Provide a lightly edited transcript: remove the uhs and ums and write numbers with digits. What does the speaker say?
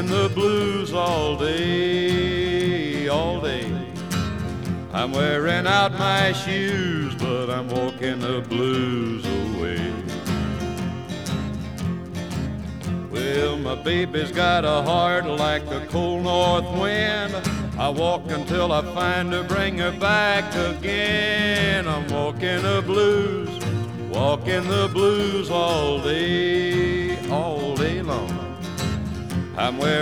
the blues all day, all day. I'm wearing out my shoes, but I'm walking the blues away. Well, my baby's got a heart like the cold north wind. I walk until I find her, bring her back again. I'm walking the blues all day long. I'm wearing